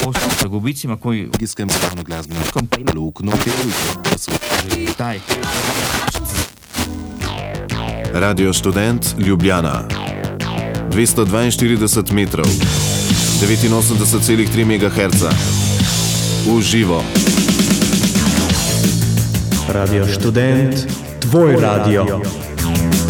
Губицima koji Iskem stvarno glazbeno lukno taj. Radio Študent Ljubljana 242 metrov 89,3 MHz v živo. Radio Študent, tvoj radio.